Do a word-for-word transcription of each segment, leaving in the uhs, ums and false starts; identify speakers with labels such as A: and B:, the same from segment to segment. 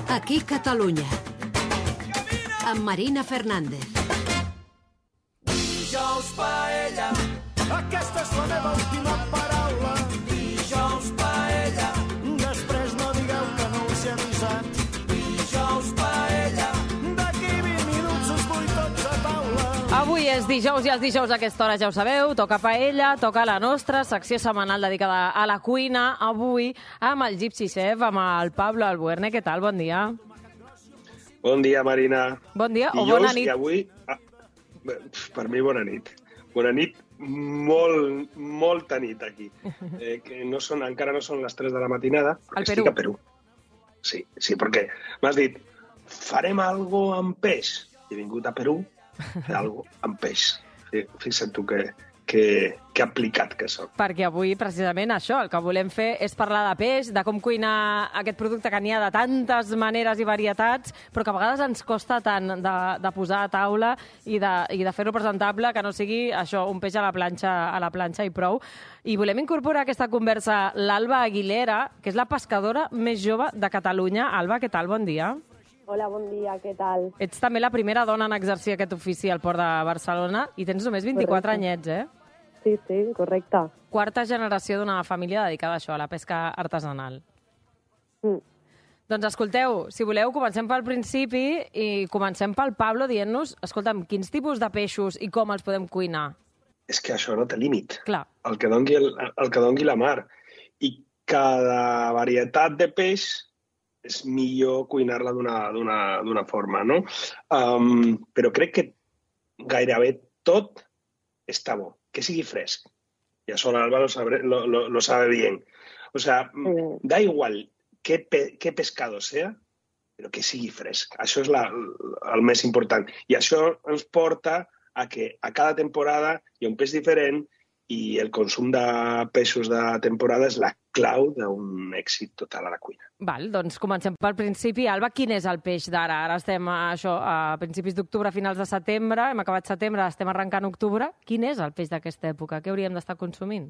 A: Aquí Catalunya. Amb Marina Fernández.
B: Dijous paella, aquesta és la meva última paraula. Dijous paella, després no digueu que no us he avisat. Dijous paella, d'aquí vint minuts us vull tots a taula.
C: Avui és dijous i els dijous a aquesta hora ja ho sabeu, toca paella, toca la nostra secció setmanal dedicada a la cuina. Avui amb el Gypsy Chef, amb el Pablo Albuerne. Què tal? Bon dia.
D: Bon dia, Marina.
C: Bon dia o
D: Dijous,
C: bona nit.
D: I avui, ah, per mi, bona nit. Bona nit, molt, molta nit aquí. Eh, que no són, encara no són les tres de la matinada,
C: Al
D: estic
C: Perú.
D: a Perú. Sí, sí, perquè m'has dit, farem algo amb peix. He vingut a Perú a fer algo amb peix. Fixa't tu que, que, que aplicat que soc.
C: Perquè avui, precisament, això, el que volem fer és parlar de peix, de com cuinar aquest producte que n'hi ha de tantes maneres i varietats, però que a vegades ens costa tant de, de posar a taula i de, i de fer-lo presentable que no sigui això, un peix a la planxa, a la planxa i prou. I volem incorporar a aquesta conversa l'Alba Aguilera, que és la pescadora més jove de Catalunya. Alba, què tal? Bon dia.
E: Hola, bon dia, què tal?
C: Ets també la primera dona en exercir aquest ofici al Port de Barcelona i tens només vint-i-quatre
E: Correcte.
C: anyets, eh?
E: Sí, sí, correcte.
C: Quarta generació d'una família dedicada a això, a la pesca artesanal.
E: Mm.
C: Doncs escolteu, si voleu, comencem pel principi i comencem pel Pablo dient-nos, escolta'm, quins tipus de peixos i com els podem cuinar?
D: És que això no té límit.
C: Clar.
D: El que dongui, el, el que dongui la mar. I cada varietat de peix és millor cuinar-la d'una forma, no? Um, però crec que gairebé tot està bo, que sigui fresc. Y eso Alba lo sabe, lo, lo, lo sabe bien. O sea, sí. Da igual qué, pe, qué pescado sea, però que sigui fresc. Això és la, el més important. I això ens porta a que a cada temporada hi ha un peix diferent i el consum de peixos de temporada és la clau d'un èxit total a la cuina.
C: Val, doncs comencem pel principi. Alba, quin és el peix d'ara? Ara estem a, això, a principis d'octubre, finals de setembre, hem acabat setembre, estem arrancant octubre. Quin és el peix d'aquesta època? Què hauríem d'estar consumint?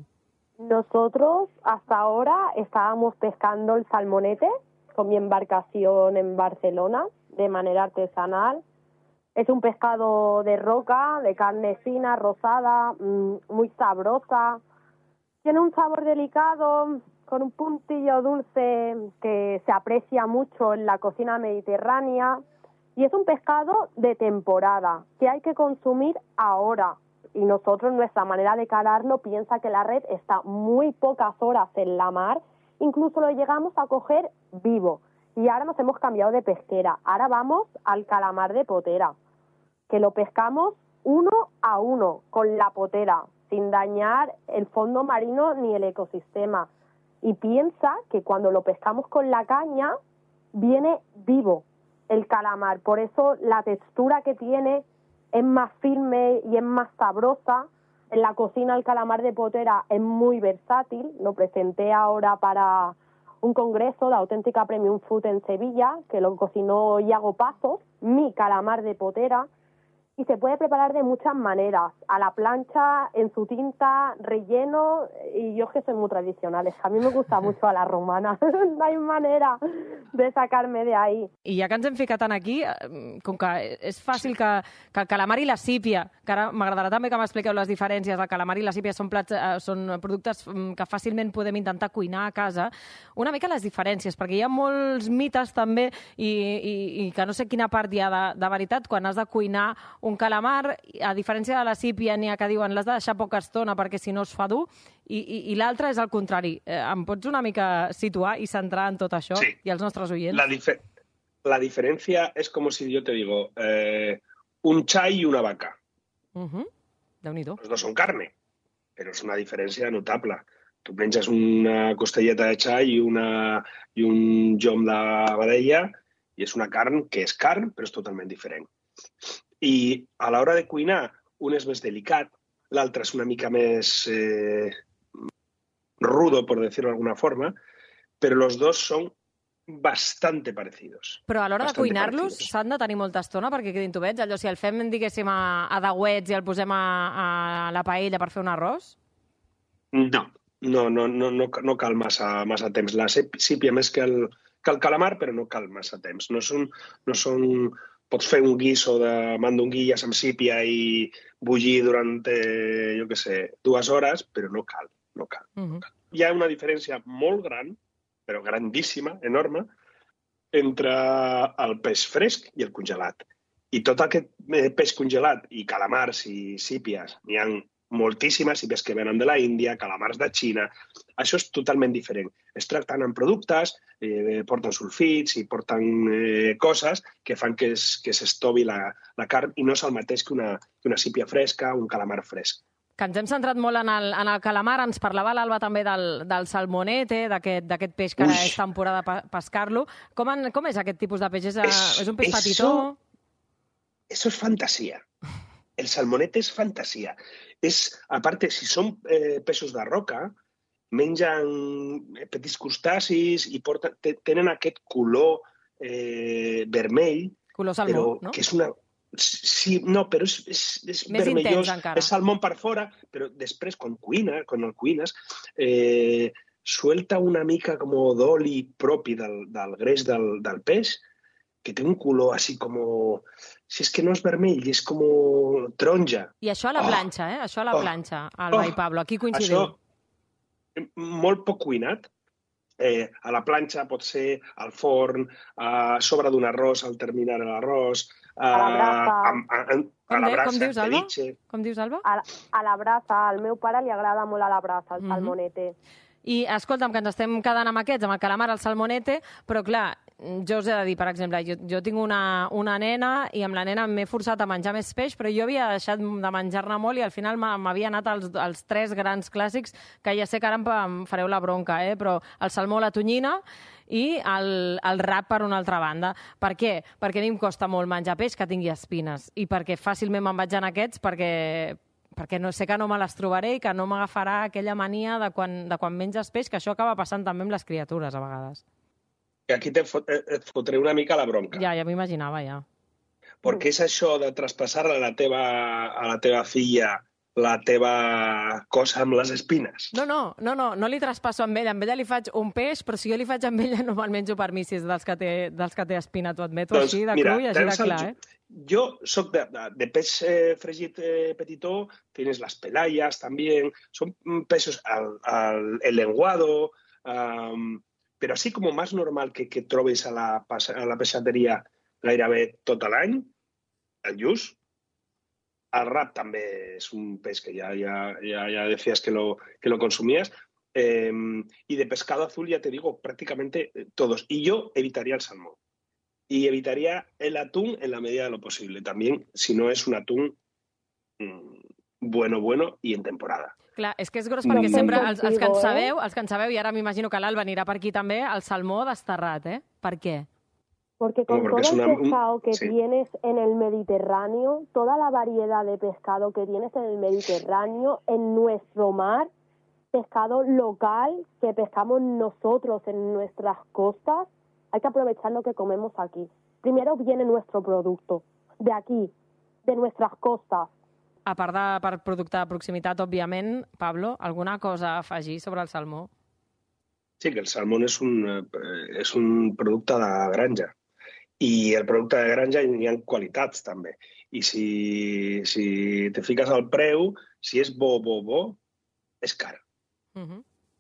E: Nosotros hasta ahora estábamos pescando el salmonete con mi embarcación en Barcelona de manera artesanal. Es un pescado de roca, de carne fina, rosada, muy sabrosa. Tiene un sabor delicado, con un puntillo dulce que se aprecia mucho en la cocina mediterránea. Y es un pescado de temporada, que hay que consumir ahora. Y nosotros, nuestra manera de calarlo, piensa que la red está muy pocas horas en la mar. Incluso lo llegamos a coger vivo. Y ahora nos hemos cambiado de pesquera. Ahora vamos al calamar de potera, que lo pescamos uno a uno con la potera, sin dañar el fondo marino ni el ecosistema. Y piensa que cuando lo pescamos con la caña, viene vivo el calamar. Por eso la textura que tiene es más firme y es más sabrosa. En la cocina el calamar de potera es muy versátil. Lo presenté ahora para un congreso de Auténtica Premium Food en Sevilla, que lo cocinó Iago Pazos, mi calamar de potera. Y se puede preparar de muchas maneras, a la plancha, en su tinta, relleno, y yo que soy muy tradicional, a mí me gusta mucho a la romana, no hay manera de sacarme de ahí.
C: I ja que ens hem ficat en aquí, com que és fàcil que, que el calamar i la sípia, que ara m'agradarà també que m'expliqueu les diferències, el calamar i la sípia són, plats, eh, són productes que fàcilment podem intentar cuinar a casa, una mica les diferències, perquè hi ha molts mites també, i, i, i que no sé quina part hi ha de, de veritat quan has de cuinar un calamar, a diferència de la sípia, n'hi ha que diuen l'has de deixar poca estona perquè si no es fa dur, i, i, i l'altre és el contrari. Eh, em pots una mica situar i centrar en tot això
D: sí.
C: I els nostres oients?
D: La, dife la diferència és com si jo te digo eh, un xai i una vaca.
C: Uh -huh. Déu-n'hi-do.
D: Los dos són carne, però és una diferència notable. Tu menges una costelleta de xai i, una, i un jom de vedella i és una carn que és carn, però és totalment diferent. I a l'hora de cuinar, un és més delicat, l'altre és una mica més eh, rudo, por decirlo de alguna forma, però los dos són bastante parecidos.
C: Però a l'hora de cuinar-los s'han de tenir molta estona perquè quedin tubets? Allò, si el fem, diguéssim, a, a deuets i el posem a, a la paella per fer un arròs?
D: No, no, no, no, no, no cal massa, massa temps. La sípia, més que el, cal calamar, però no cal massa temps. No són, no són... Pots fer un guiso de mandonguilles amb sípia i bullir durant, eh, jo què sé, dues hores, però no cal, no cal. Uh-huh. no cal. Hi ha una diferència molt gran, però grandíssima, enorme, entre el peix fresc i el congelat. I tot aquest peix congelat i calamars i sípies, n'hi ha moltíssimes sípies que venen de la Índia, calamars de Xina. Això és totalment diferent. Es tracten amb productes, eh, porten sulfits i porten eh, coses que fan que, es, que s'estovi la, la carn i no és el mateix que una, que una sípia fresca o un calamar fresc.
C: Que ens hem centrat molt en el, en el calamar, ens parlava l'Alba també del, del salmonete, d'aquest peix que ara és temporada de pescar-lo. Com, en, com és aquest tipus de peix? És, es, és un peix eso, petitó?
D: Eso es fantasía. El salmonete és fantasia. És, a part, si són eh, peixos de roca, mengen petits crustacis i porten, tenen aquest color eh, vermell.
C: Color salmó,
D: però,
C: no?
D: Que és una... Sí, no, però és, és, és
C: més
D: vermellós,
C: intens encara.
D: És salmó per fora, però després, quan cuina, quan el cuines, eh, suelta una mica com d'oli propi del, del greix del, del peix, que té un color així com... Si és que no és vermell, és com taronja.
C: I això a la planxa, oh, eh? Això a la planxa, Alba oh, i Pablo. Aquí coincidiu.
D: Això, molt poc cuinat. Eh, a la planxa pot ser al forn, a sobre d'un arròs, al terminar l'arròs...
E: A la brasa.
D: A, a, a, a la brasa,
C: com dius, Alba?
D: ceviche.
C: Com dius, Alba?
E: A la, a la brasa. Al meu pare li agrada molt a la brasa, el mm-hmm. salmonete.
C: I, escolta'm, que ens estem quedant amb aquests, amb el calamar, el salmonete, però, clar, jo us he de dir, per exemple, jo, jo tinc una, una nena i amb la nena m'he forçat a menjar més peix, però jo havia deixat de menjar-ne molt i al final m'havia anat als, als tres grans clàssics, que ja sé que ara em fareu la bronca, eh? Però el salmó, la tonyina i el, el rap per una altra banda. Per què? Perquè a mi em costa molt menjar peix que tingui espines i perquè fàcilment me'n vaig en aquests perquè... perquè no sé que no me les trobaré i que no m'agafarà aquella mania de quan, de quan menges peix, que això acaba passant també amb les criatures, a vegades.
D: I aquí te fot, et fotré una mica la bronca.
C: Ja, ja m'imaginava, ja.
D: Perquè és això de traspassar a la teva, a la teva filla la teva cosa amb les espines.
C: No, no, no, no, no li traspasso amb ella. Amb ella li faig un peix, però si jo li faig amb ella no me'l menjo per mi, si és dels que té, dels que té espina, t'ho admeto, doncs, així de mira, cru i així de clar, el... eh?
D: Jo soc de, de, de peix eh, fregit eh, petitó, tienes las pelayas también, son peixos, al, al, el lenguado, um, però així com més normal que, que trobes a la, a la peixateria gairebé tot l'any, el lluç. El rap també és un peix que ja, ja, ja, ja decías que lo, que lo consumías. Eh, y de pescado azul, ya te digo, prácticamente todos. Y yo evitaría el salmón. Y evitaría el atún en la medida de lo posible. También, si no es un atún mmm, bueno, bueno y en temporada.
C: Clar, és que és gros perquè sempre els, els, que en sabeu, els que en sabeu, i ara m'imagino que l'Alba anirà per aquí també, el salmó desterrat, ¿eh? ¿Per qué?
E: Porque con no, porque todo el una... pescado que sí. tienes en el Mediterráneo, toda la variedad de pescado que tienes en el Mediterráneo, en nuestro mar, pescado local que pescamos nosotros en nuestras costas, hay que aprovechar lo que comemos aquí. Primero viene nuestro producto, de aquí, de nuestras costas.
C: A part de per producte de proximitat, òbviament, Pablo, alguna cosa a afegir sobre el salmó?
D: Sí, que el salmó és un, és un producte de granja. I el producte de granja hi ha qualitats, també. I si, si te fiques al preu, si és bo, bo, bo, és car. Uh-huh.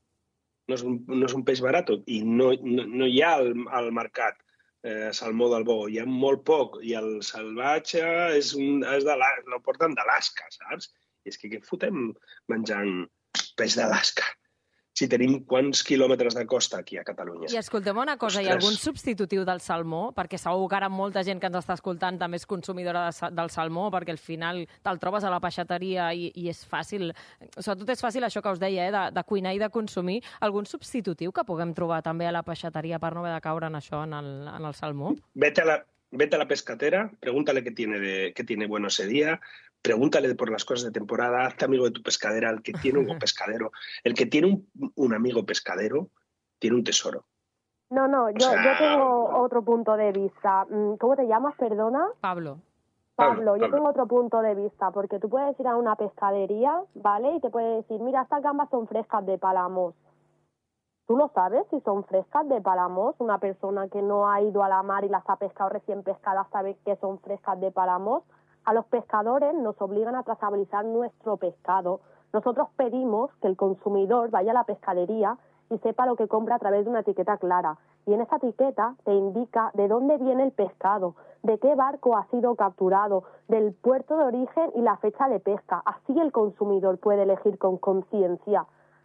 D: No, és un, no és un peix barat i no, no, no hi ha al, al mercat eh, salmó del bo. Hi ha molt poc i el salvatge és un, és de lo porten d'Alaska, saps? I és que què fotem menjant peix d'Alaska? Si tenim quants quilòmetres de costa aquí a Catalunya.
C: I escolteu una cosa, Ostres. Hi ha algun substitutiu del salmó? Perquè segur que ara molta gent que ens està escoltant també és consumidora de, del salmó, perquè al final te'l trobes a la peixateria i, i és fàcil, sobretot és fàcil això que us deia, eh, de, de cuinar i de consumir. Algun substitutiu que puguem trobar també a la peixateria per no haver de caure en això, en el, en el salmó?
D: Vete a la, vete a la pescatera, pregúntale qué tiene, de, qué tiene bueno ese día, pregúntale por las cosas de temporada, hazte amigo de tu pescadera, el que tiene un pescadero. El que tiene un, un amigo pescadero tiene un tesoro.
E: No, no, yo, o sea... yo tengo otro punto de vista. ¿Cómo te llamas, perdona?
C: Pablo.
E: Pablo, Pablo, yo
D: Pablo.
E: tengo otro punto de vista, porque tú puedes ir a una pescadería, ¿vale? Y te puedes decir, mira, estas gambas son frescas de Palamos. tú lo sabes si son frescas de Palamos. Una persona que no ha ido a la mar y las ha pescado recién pescadas sabe que son frescas de Palamos. A los pescadores nos obligan a trazabilizar nuestro pescado. Nosotros pedimos que el consumidor vaya a la pescadería y sepa lo que compra a través de una etiqueta clara. Y en esa etiqueta te indica de dónde viene el pescado, de qué barco ha sido capturado, del puerto de origen y la fecha de pesca. Así el consumidor puede elegir con conciencia.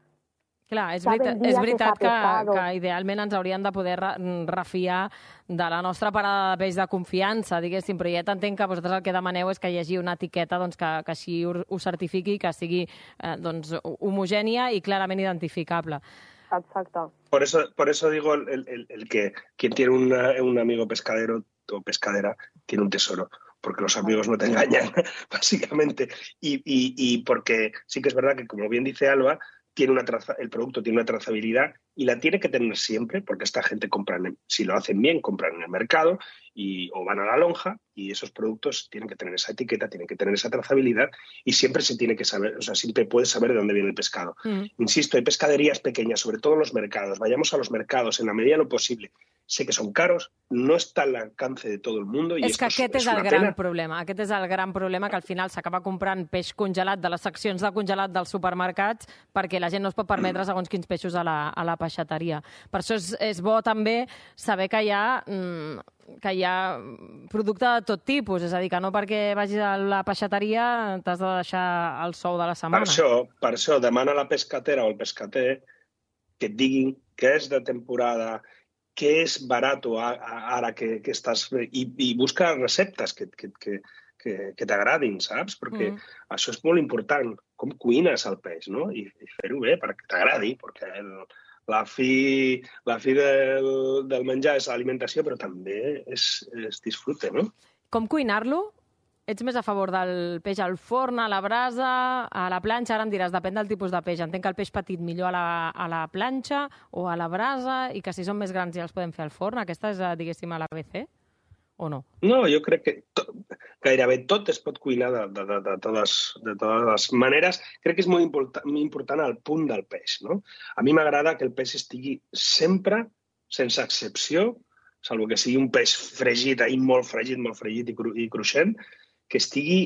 C: Clar, és veritat, és veritat que, que idealment ens hauríem de poder refiar de la nostra parada de peix de confiança, diguéssim, però ja t'entenc que vosaltres el que demaneu és que hi hagi una etiqueta doncs, que, que així ho, ho certifiqui, que sigui eh, doncs, homogènia i clarament identificable.
E: Exacto.
D: Por eso, por eso digo el, el, el que quien tiene una, un amigo pescadero o pescadera tiene un tesoro, porque los amigos no te engañan, básicamente. Y, y, y porque sí que es verdad que, como bien dice Alba, tiene una traza, el producto tiene una trazabilidad y la tiene que tener siempre, porque esta gente compra, en, si lo hacen bien, compran en el mercado y, o van a la lonja, y esos productos tienen que tener esa etiqueta, tienen que tener esa trazabilidad y siempre se tiene que saber, o sea, siempre puedes saber de dónde viene el pescado. Mm. Insisto, hay pescaderías pequeñas, sobre todo en los mercados. Vayamos a los mercados en la medida de lo posible. Sé que són caros, no està al alcance de tot el món.
C: És que aquest és el gran problema. Aquest és el gran problema, que al final s'acaba comprant peix congelat de les seccions de congelat dels supermercats perquè la gent no es pot permetre segons quins peixos a la, a la peixateria. Per això és, és bo també saber que hi ha... Mmm, que hi ha producte de tot tipus, és a dir, que no perquè vagis a la peixateria t'has de deixar el sou de la setmana.
D: Per això, per això demana a la pescatera o al pescater que et diguin què és de temporada, què és barat ara que, que estàs... I, i busca receptes que, que, que, que, que t'agradin, saps? Perquè mm. això és molt important, com cuines el peix, no? I, i fer-ho bé perquè t'agradi, perquè el, la fi, la fi del, del menjar és l'alimentació, però també és, és disfrute, no?
C: Com cuinar-lo? Ets més a favor del peix al forn, a la brasa, a la planxa? Ara em diràs, depèn del tipus de peix. Entenc que el peix petit millor a la, a la planxa o a la brasa i que si són més grans ja els podem fer al forn. Aquesta és, diguéssim, a l'A B C? O no?
D: No, jo crec que to, gairebé tot es pot cuinar de, de, de, de, totes, de totes les maneres. Crec que és molt important, molt important el punt del peix, no? A mi m'agrada que el peix estigui sempre, sense excepció, salvo que sigui un peix fregit, ahir molt fregit, molt fregit i, cru, i cruixent, que estigui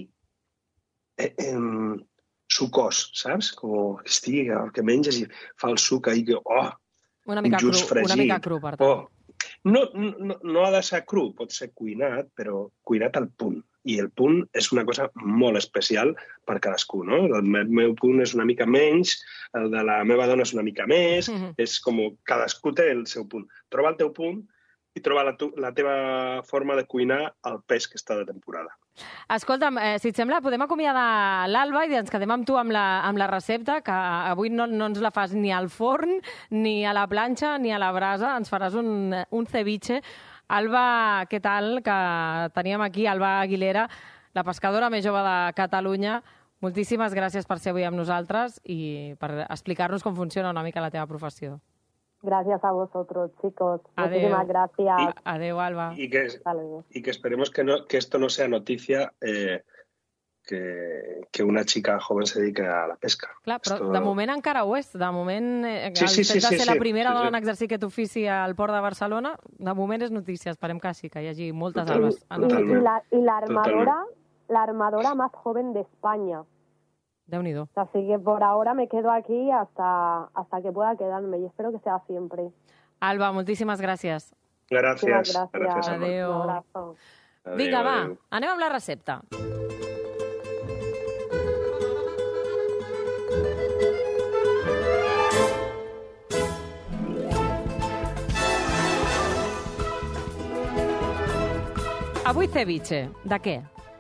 D: eh, eh, sucós, saps? Com que estigui, que menges i fa el suc ahir, que, oh,
C: una mica
D: un just
C: cru,
D: fregit.
C: Una mica cru, per tant.
D: Oh. No, no, no ha de ser cru, pot ser cuinat, però cuinat al punt. I el punt és una cosa molt especial per cadascú, no? El meu punt és una mica menys, el de la meva dona és una mica més, mm-hmm. és com cadascú té el seu punt. Troba el teu punt i troba la, tu, la teva forma de cuinar el peix que està de temporada.
C: Escolta'm, eh, si et sembla, podem acomiadar l'Alba i ens quedem amb tu amb la, amb la recepta, que avui no, no ens la fas ni al forn, ni a la planxa, ni a la brasa, ens faràs un, un ceviche. Alba, què tal? Que teníem aquí Alba Aguilera, la pescadora més jove de Catalunya. Moltíssimes gràcies per ser avui amb nosaltres i per explicar-nos com funciona una mica la teva professió.
E: Gracias a vosotros, chicos.
C: Adeu.
E: Muchísimas gracias.
D: Y,
C: Adeu, Alba.
D: Y que, y que esperemos que, no, que esto no sea noticia eh, que, que una chica joven se dedique a la pesca.
C: Clar, però
D: esto...
C: de moment encara ho és. De moment, eh,
D: sí, sí,
C: el fet
D: sí,
C: de ser
D: sí,
C: la
D: sí,
C: primera
D: sí,
C: dona
D: sí.
C: en exercir aquest ofici al Port de Barcelona, de moment és notícia. Esperem que sí, que hi hagi moltes
D: Total,
C: albes.
E: Y, y, la, y la armadora, la armadora más joven de España.
C: Déu-n'hi-do.
E: Así que por ahora me quedo aquí hasta, hasta que pueda quedarme y espero que sea siempre.
C: Alba, moltíssimes gràcies.
D: Gràcies.
E: Gràcies.
D: gràcies
C: Adéu.
E: Un abrazo.
D: Adéu,
C: Vinga, va,
D: adéu.
C: anem amb la recepta. Avui ceviche. ¿De qué?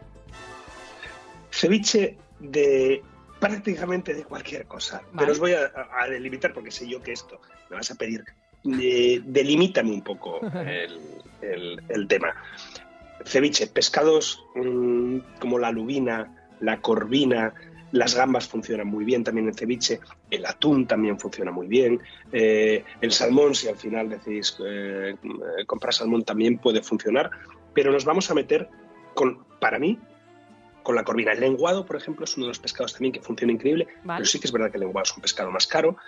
D: Ceviche de prácticamente de cualquier cosa.
C: Vale.
D: Pero os voy a, a delimitar porque sé yo que esto me vas a pedir. Eh, delimítame un poco el, el, el tema. Ceviche, pescados mmm, como la lubina, la corvina, las gambas funcionan muy bien también en ceviche, el atún también funciona muy bien, eh, el salmón, si al final decís eh, comprar salmón, también puede funcionar, pero nos vamos a meter, con, para mí, con la corvina. El lenguado, por ejemplo, es uno de los pescados también que funciona increíble, vale. Pero sí que es verdad que el lenguado es un pescado más caro.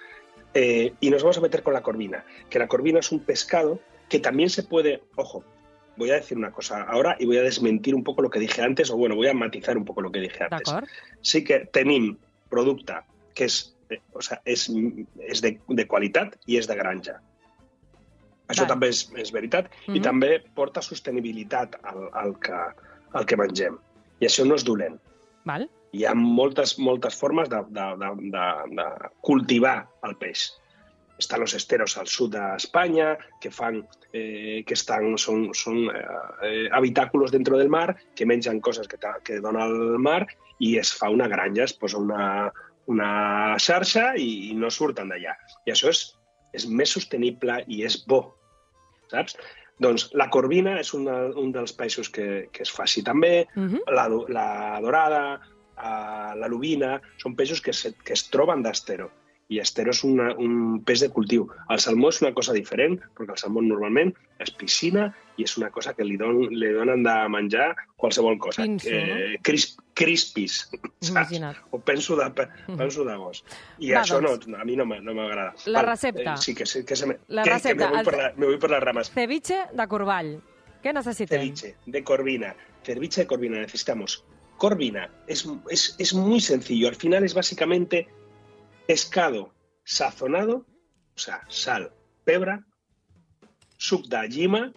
D: Eh, y nos vamos a meter con la corvina, que la corvina es un pescado que también se puede... Ojo, voy a decir una cosa ahora y voy a desmentir un poco lo que dije antes, o bueno, voy a matizar un poco lo que dije antes. Sí que tenim producte que és, eh, o sea, és, és de, de qualitat i és de granja. Això vale. també és, és veritat. Mm-hmm. I també porta sostenibilitat al, al, que, al que mengem. I això no és dolent.
C: Val.
D: Hi ha moltes, moltes formes de, de, de, de, de cultivar el peix. Estan los esteros al sud d'Espanya, que fan, eh, que estan, són, són eh, habitáculos dentro del mar, que mengen coses que, que dona el mar, i es fa una granja, es posa una, una xarxa i, i no surten d'allà. I això és, és més sostenible i és bo, saps? Doncs la corvina és una, un dels peixos que, que es fa així també, uh-huh. la, la dorada, la lubina, són peixos que, se, que es troben d'estero. I estero és una, un peix de cultiu. El salmó és una cosa diferent, perquè el salmó normalment és piscina i és una cosa que li, don, li donen de menjar qualsevol cosa.
C: Pinso, eh,
D: no? Crisp, crispis, saps? O penso de, penso de gos. I Va, això doncs, no, a mi no m'agrada.
C: La Val, recepta.
D: Eh, sí, que, que, se me,
C: la
D: que,
C: recepta.
D: que me, voy por la, me voy por las ramas.
C: Ceviche de Corvall. ¿Qué necesitem?
D: Ceviche de corvina. Ceviche de corvina. Necesitamos corvina. Es, es, es muy sencillo. Al final es básicamente... pescado sazonado, o sea, sal, pebre, suc de llima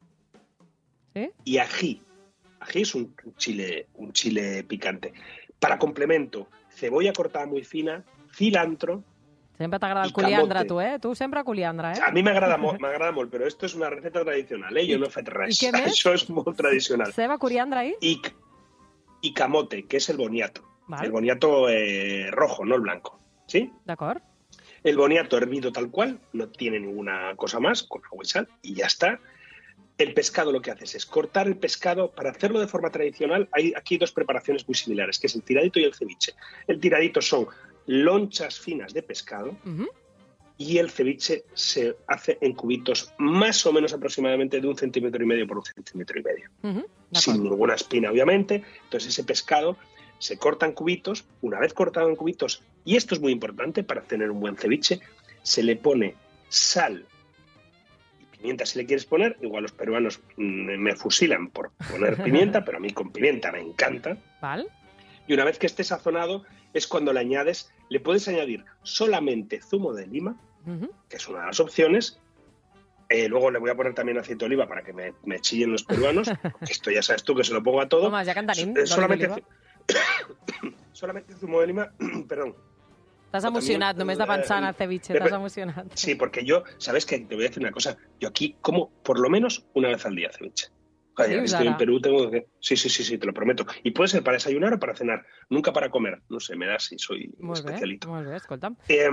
C: ¿Eh?
D: y ají. Ají es un chile, un chile picante. Para complemento, cebolla cortada muy fina, cilantro.
C: Sempre t'agrada el coliandre, tu, eh? Tu sempre coliandre, eh?
D: A mi m'agrada molt, m'agrada molt, però esto és una receta tradicional, eh? Jo I, no he fet res.
C: I què més?
D: Això és molt tradicional.
C: Ceba, coriandre i?
D: I, i camote, que es el boniato.
C: Val.
D: El boniato eh, rojo, no el blanco. ¿Sí?
C: D'acord.
D: El boniato hervido tal cual, no tiene ninguna cosa más, con agua y sal, y ya está. El pescado lo que haces es cortar el pescado. Para hacerlo de forma tradicional, hay aquí dos preparaciones muy similares, que es el tiradito y el ceviche. El tiradito son lonchas finas de pescado, uh-huh. y el ceviche se hace en cubitos más o menos aproximadamente de un centímetro y medio por un centímetro y medio. Uh-huh. Sin ninguna espina, obviamente. Entonces ese pescado se corta en cubitos. Una vez cortado en cubitos, y esto es muy importante para tener un buen ceviche, se le pone sal y pimienta si le quieres poner. Igual los peruanos me fusilan por poner pimienta, pero a mí con pimienta me encanta.
C: ¿Vale?
D: Y una vez que esté sazonado es cuando le añades, le puedes añadir solamente zumo de lima, uh-huh. que es una de las opciones. Eh, luego le voy a poner también aceite de oliva para que me, me chillen los peruanos, que esto ya sabes tú que se lo pongo a todo.
C: Home, ja que en tenim,
D: eh, solamente, solamente zumo de lima, perdón.
C: T'has emocionat, només de pensar en el ceviche, t'has emocionat.
D: Sí, porque yo, ¿sabes qué? Te voy a decir una cosa. Yo aquí como por lo menos una vez al día ceviche. Oye,
C: sí,
D: estoy en Perú, tengo que... Sí, sí, sí, sí, te lo prometo. Y puede ser para desayunar o para cenar, nunca para comer. No sé, me da si soy
C: molt
D: especialito.
C: Bé, molt bé, escolta'm.
D: Eh,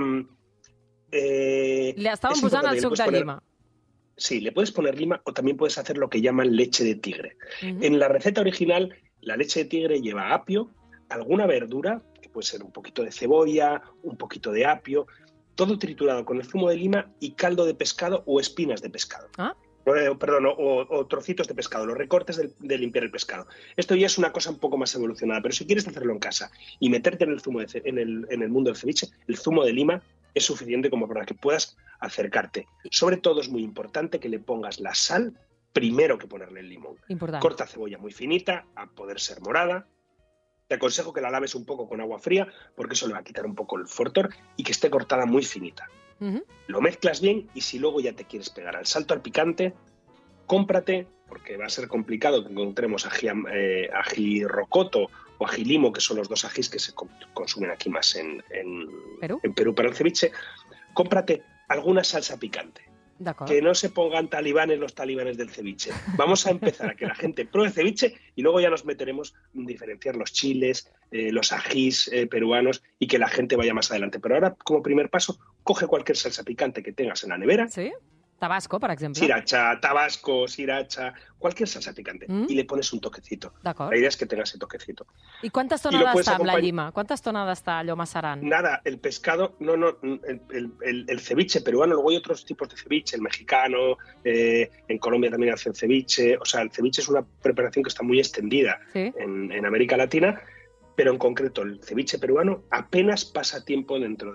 D: eh,
C: Le estàvem posant el suc de
D: poner...
C: lima.
D: Sí, le puedes poner lima o también puedes hacer lo que llaman leche de tigre. Uh-huh. En la receta original, la leche de tigre lleva apio, alguna verdura, que puede ser un poquito de cebolla, un poquito de apio, todo triturado con el zumo de lima y caldo de pescado o espinas de pescado.
C: ¿Ah?
D: Eh, perdón, o, o trocitos de pescado, los recortes de, de limpiar el pescado. Esto ya es una cosa un poco más evolucionada, pero si quieres hacerlo en casa y meterte en el, zumo de, en el, en el mundo del ceviche, el zumo de lima es suficiente como para que puedas acercarte. Sobre todo es muy importante que le pongas la sal primero que ponerle el limón.
C: Importante.
D: Corta cebolla muy finita, a poder ser morada. Te aconsejo que la laves un poco con agua fría porque eso le va a quitar un poco el fortor y que esté cortada muy finita. Uh-huh. Lo mezclas bien y si luego ya te quieres pegar al salto al picante, cómprate, porque va a ser complicado que encontremos ají, eh, ají rocoto o ají limo, que son los dos ajís que se consumen aquí más en, en,
C: ¿Perú?
D: en Perú para el ceviche. Cómprate alguna salsa picante. Que no se pongan talibanes los talibanes del ceviche. Vamos a empezar a que la gente pruebe ceviche y luego ya nos meteremos en diferenciar los chiles, eh, los ajís eh, peruanos y que la gente vaya más adelante. Pero ahora, como primer paso, coge cualquier salsa picante que tengas en la nevera.
C: ¿Sí? Tabasco, per exemple.
D: Sriracha, tabasco, sriracha, cualquier salsa picante. Mm? Y le pones un toquecito.
C: D'acord.
D: La idea es que tenga ese toquecito.
C: I quanta estona ha d'estar amb la llima? Quanta estona ha d'estar allò macerant?
D: Nada, el pescado, no, no, el, el, el, el ceviche peruano, luego hay otros tipos de ceviche, el mexicano, eh, en Colombia también hacen ceviche, o sea, el ceviche es una preparación que está muy extendida ¿Sí? en, en América Latina, pero en concreto el ceviche peruano apenas pasa tiempo dentro del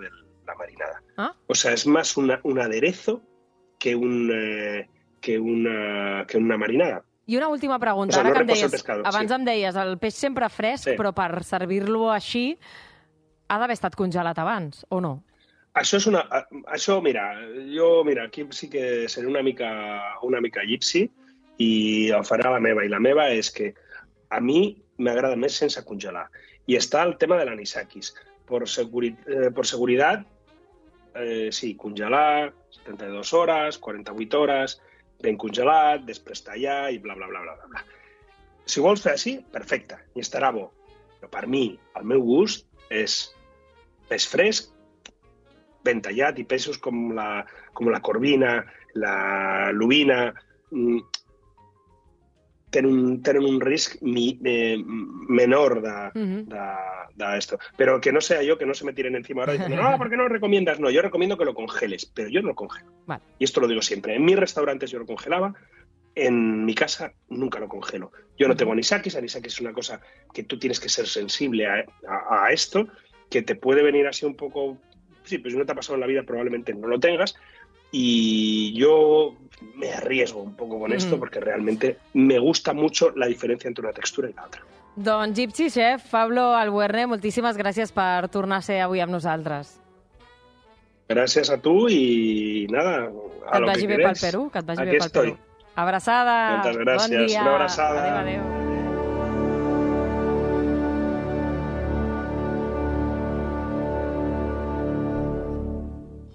D: la marinada.
C: Ah?
D: O sea, es más una, un aderezo que, un, eh, que, una, que una marinada.
C: I una última pregunta.
D: O sea,
C: Ara
D: no
C: que em
D: reposa el
C: deies,
D: pescado,
C: abans
D: sí.
C: em deies, el peix sempre fresc,
D: Sí.
C: però per servir-lo així ha d'haver estat congelat abans, o no?
D: Això és una... Això, mira, jo, mira, aquí sí que seré una mica, una mica egipci i el faré a la meva. I la meva és que a mi m'agrada més sense congelar. I està el tema de l'anisakis. Per, seguri, eh, per seguretat, eh, sí, congelar, setanta-dues hores, quaranta-vuit hores, ben congelat, després tallar i bla, bla, bla, bla, bla. Si ho vols fer així, perfecte, i estarà bo. Però per mi, el meu gust és peix fresc, ben tallat, i peixos com la, com la corvina, la lubina, mm, tenen un, tenen un risc mi, eh, menor de,
C: Mhm.
D: de, de esto. Pero que no sea yo, que no se me tiren encima ahora diciendo, no, ¿por qué no lo recomiendas? No, yo recomiendo que lo congeles, pero yo no lo congelo.
C: Vale.
D: Y esto lo digo siempre. En mis restaurantes yo lo congelaba, en mi casa nunca lo congelo. Yo no tengo anisakis, anisakis es una cosa que tú tienes que ser sensible a, a, a esto, que te puede venir así un poco... Sí, pues si no te ha pasado en la vida probablemente no lo tengas, y yo me arriesgo un poco con esto
C: Mm.
D: porque realmente me gusta mucho la diferencia entre una textura y la otra.
C: Doncs Gypsy Chef, Pablo Albuerne, moltíssimes gràcies per tornar a ser avui amb nosaltres.
D: Gracias a tú y nada, a
C: Que et
D: lo
C: vagi
D: que
C: bé pel
D: queréis.
C: Perú, que et vagi
D: Aquí
C: bé pel
D: estoy.
C: Perú. Abraçada.
D: Moltes gràcies,
C: Bon dia.
D: una abraçada.
C: Adéu, adéu.